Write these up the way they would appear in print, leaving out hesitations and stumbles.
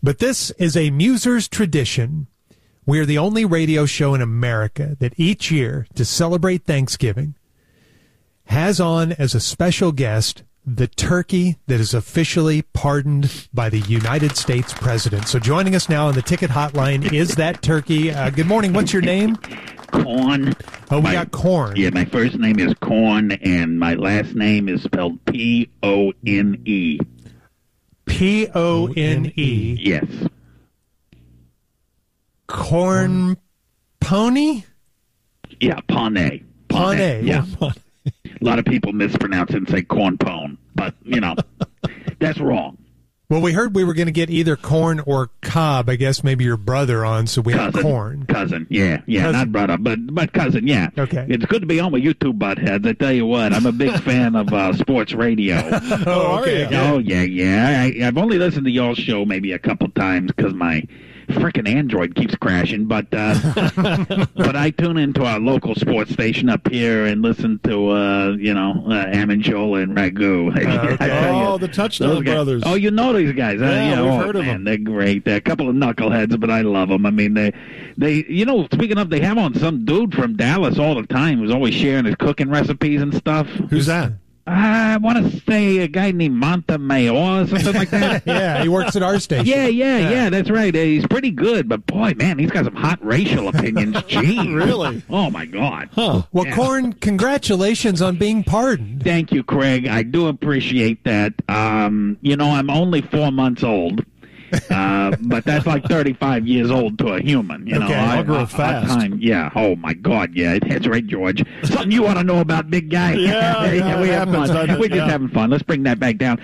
But this is a Musers tradition. We are the only radio show in America that each year, to celebrate Thanksgiving, has on as a special guest the turkey that is officially pardoned by the United States President. So joining us now on the ticket hotline is that turkey. Good morning. What's your name? Corn. Oh, we got Corn. Yeah, my first name is Corn, and my last name is spelled P-O-N-E. P-O-N-E. Yes. Corn Pony? Yeah, Pone. Pone. Yeah. A lot of people mispronounce it and say corn pone, but, that's wrong. Well, we heard we were going to get either Corn or Cobb. I guess maybe your brother on, so we have Corn. Cousin, yeah, cousin. Not brother, but cousin, yeah. Okay. It's good to be on with you two buttheads. I tell you what, I'm a big fan of sports radio. Oh, okay. Oh, yeah. I've only listened to y'all's show maybe a couple times because my frickin' Android keeps crashing, but I tune into our local sports station up here and listen to Amenjola and Ragu. Okay. The Touchdown Brothers. Oh, you know these guys? Yeah, we've heard of them. They're great. They're a couple of knuckleheads, but I love them. I mean, they speaking of, they have on some dude from Dallas all the time who's always sharing his cooking recipes and stuff. Who's that? I want to say a guy named Montemayor or something like that. Yeah, he works at our station. Yeah, that's right. He's pretty good, but boy, man, he's got some hot racial opinions. Gee. Really? Oh, my God. Huh. Well, Corn, congratulations on being pardoned. Thank you, Craig. I do appreciate that. I'm only 4 months old. But that's like 35 years old to a human, Okay, I'll grow fast. Yeah. Oh my God. Yeah. That's right, George. Something you want to know about, big guy? Yeah, we have fun. We're just having fun. Let's bring that back down.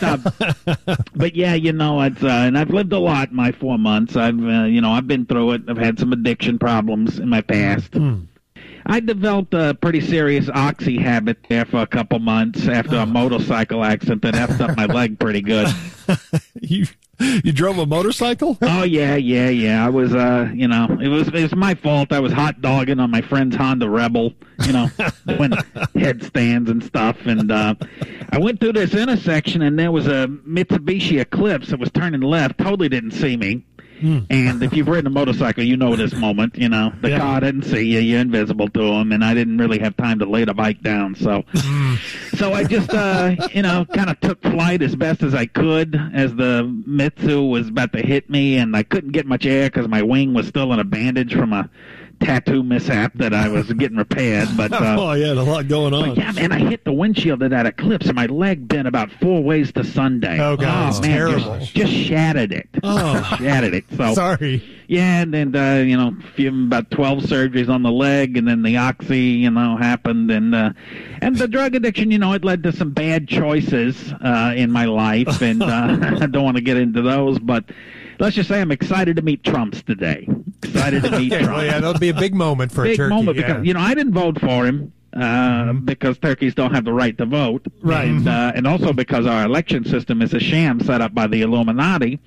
But yeah, it's and I've lived a lot in my 4 months. I've been through it. I've had some addiction problems in my past. I developed a pretty serious oxy habit there for a couple months after a motorcycle accident that effed up my leg pretty good. You drove a motorcycle? Oh, yeah. I was, it was my fault. I was hot dogging on my friend's Honda Rebel, when headstands and stuff. And I went through this intersection, and there was a Mitsubishi Eclipse that was turning left, totally didn't see me. And if you've ridden a motorcycle, you know this moment, the car didn't see you, you're invisible to him, and I didn't really have time to lay the bike down, so I just, kind of took flight as best as I could as the Mitsu was about to hit me, and I couldn't get much air because my wing was still in a bandage from a tattoo mishap that I was getting repaired, but a lot going on. But yeah, man, I hit the windshield of that Eclipse, and my leg bent about 4 ways to Sunday. Oh, God, it's terrible. Just shattered it. Shattered it. So sorry. Yeah, and then about 12 surgeries on the leg, and then the oxy, happened, and the drug addiction, it led to some bad choices in my life, and I don't want to get into those, but let's just say I'm excited to meet Trumps today. Excited to meet Trump. Well, yeah, that'll be a big moment for a turkey. Big moment because, I didn't vote for him because turkeys don't have the right to vote. Right. And also because our election system is a sham set up by the Illuminati.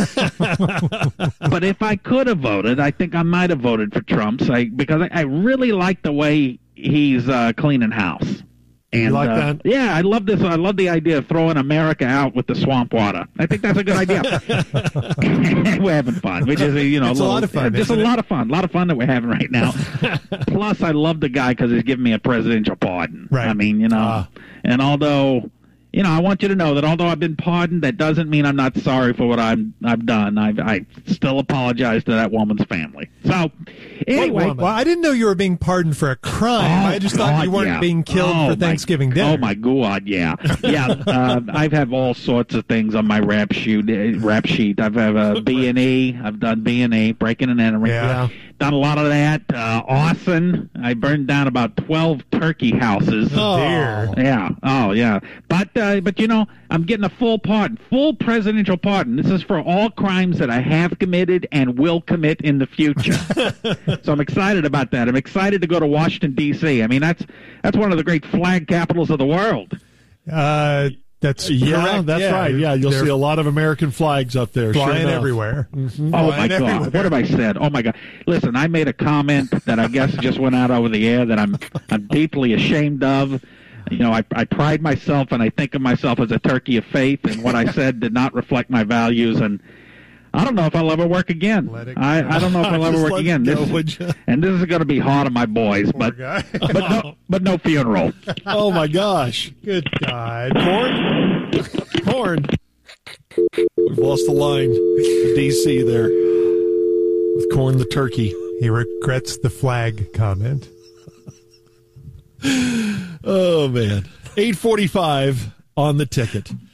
But if I could have voted, I think I might have voted for Trump because I really like the way he's cleaning house. And, you like that? Yeah, I love this. I love the idea of throwing America out with the swamp water. I think that's a good idea. We're having fun. We're just, it's a lot of fun. Just a lot of fun. A lot of fun that we're having right now. Plus, I love the guy because he's giving me a presidential pardon. Right. I mean, and although, I want you to know that although I've been pardoned, that doesn't mean I'm not sorry for what I've done. I still apologize to that woman's family. So, anyway. Well, I didn't know you were being pardoned for a crime. I just thought you weren't being killed for Thanksgiving dinner. Oh, my God, yeah. Yeah, I've had all sorts of things on my rap sheet. I've had B&E. I've done B&E, breaking and entering. Yeah. Done a lot of that. Arson. I burned down about 12 turkey houses. Oh, dear. Yeah. Oh, yeah. But I'm getting a full pardon, full presidential pardon. This is for all crimes that I have committed and will commit in the future. So I'm excited about that. I'm excited to go to Washington, D.C. I mean, that's one of the great flag capitals of the world. That's correct. That's right. Yeah, you'll see a lot of American flags up there. Flying everywhere. Mm-hmm. Oh, my God. Everywhere. What have I said? Oh, my God. Listen, I made a comment that I guess just went out over the air that I'm deeply ashamed of. I pride myself and I think of myself as a turkey of faith, and what I said did not reflect my values, and I don't know if I'll ever work again. I don't know if I'll ever work again. And this is going to be hard on my boys, but no funeral. Oh my gosh! Good God, Corn. We've lost the line. DC there with Corn the turkey. He regrets the flag comment. Oh man, 8:45 on the ticket.